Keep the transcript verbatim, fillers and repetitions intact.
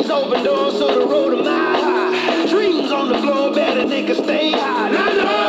open doors so the road a mile high. Dreams on the floor, better they can stay high. I know.